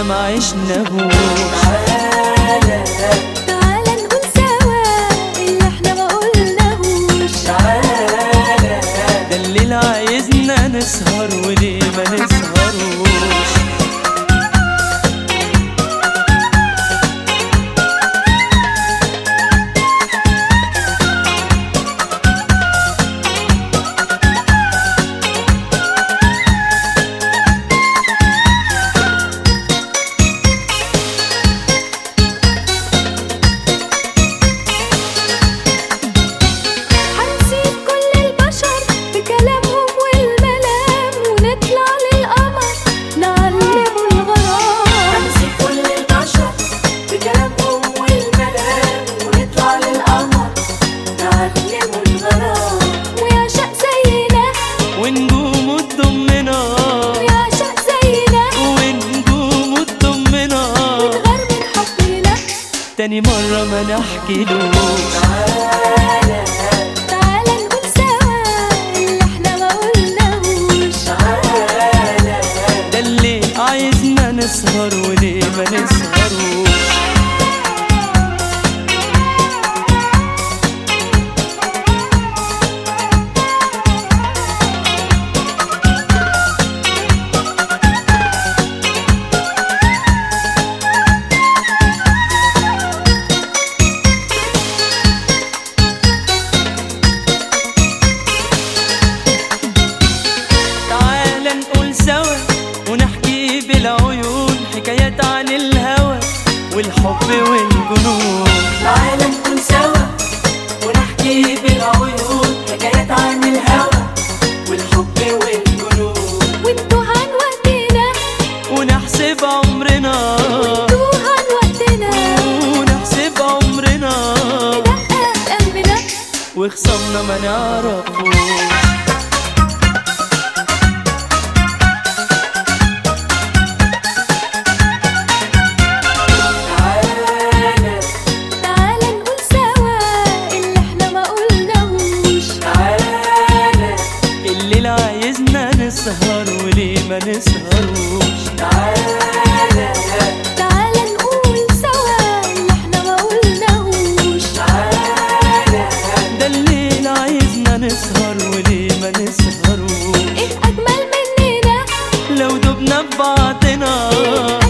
لسه ما عشناهوش. تعالى نقول سوا اللي احنا ما قلناهوش. ده الليل عايزنا نسهر وليه ما نسهروش. تاني مرة ما نحكيلوش. تعالى نقول سوا اللي احنا ما قلناهوش. ده اللي عايزنا نسهر وليه ما نسهروش. ونحكي بالعيون حكايات عن الهوى والحب والجنون. تعالى نكون سوا ونحكي بالعيون حكايات عن الهوى والحب والجنون. وانتوا عن وقتنا ونحسب عمرنا. وانتوا عن وقتنا ونحسب عمرنا. ندقق قلبنا وخصمنا ما نعرفوش. نسهر وليه ما نسهروش. تعالى نقول سوا اللي احنا ما قلناهوش. ده الليل عايزنا نسهر وليه ما نسهروش. ايه اجمل مننا لو دبنا ببعضنا.